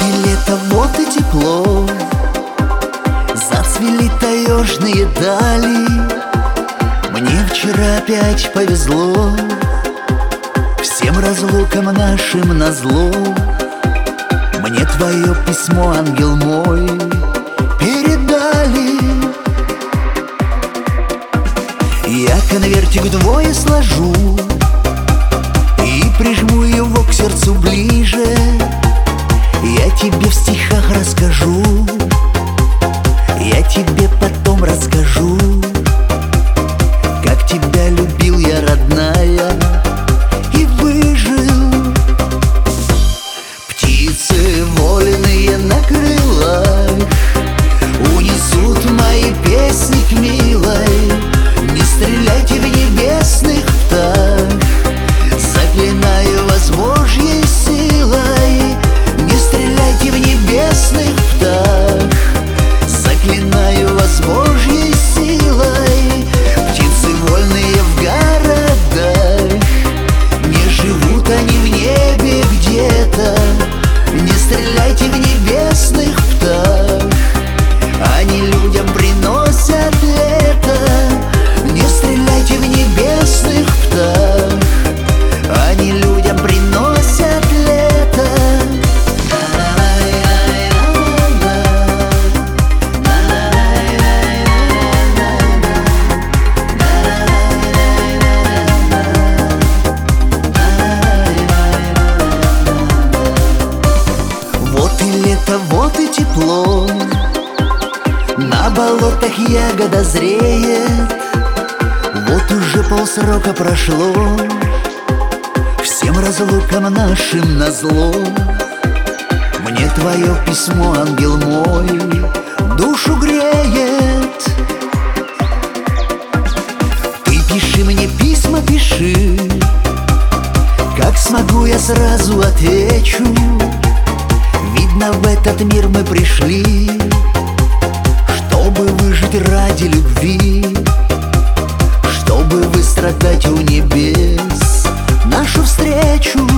и лето, вот и тепло, зацвели таежные дали. Мне вчера опять повезло, всем разлукам нашим назло. Мне твое письмо, ангел мой, передали. Я конвертик вдвое сложу и прижму его к сердцу ближе. Я тебе в стихах расскажу, я тебе потом расскажу, как тебя любил я, родная, и выжил. Птицы вольные на крылах унесут мои песни к милой. Не стреляйте в небесных птах, заклинаю вас Божьей силой. Не стреляйте в небесных птах, заклинаю вас Божьей силой. Птицы вольные в городах, не живут они в небе где-то. Не стреляйте в небесных птах, они людям приносят лето. Не стреляйте в небесных птах, они людям приносят лето. Вот и лето, вот и тепло, на болотах ягода зреет. Вот уже полсрока прошло, всем разлукам нашим назло. Мне твое письмо, ангел мой, душу греет. Ты пиши мне письма, пиши, как смогу я сразу отвечу. Видно, в этот мир мы пришли, чтобы выжить ради любви, чтобы выстрадать у небес нашу встречу.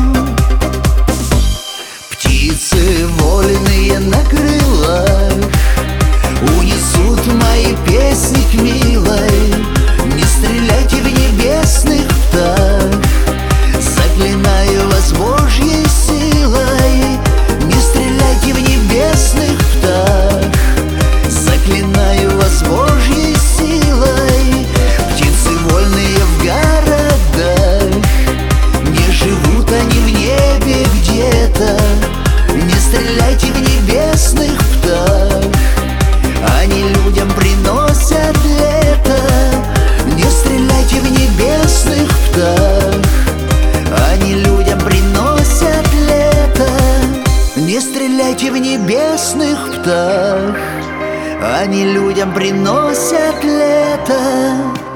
Птицы вольные на крылах унесут мои песни к милой. Не стреляйте в небесных птах, заклинаю вас Божьей силой. Не стреляйте в небесных птах, заклинаю вас Божьей силой. Птицы вольные в городах, не живут они в небе где-то. Не стреляйте в небесных птах, они людям приносят лето. Не стреляйте в небесных птах, они людям приносят лето. Не стреляйте в небесных птах, они людям приносят лето.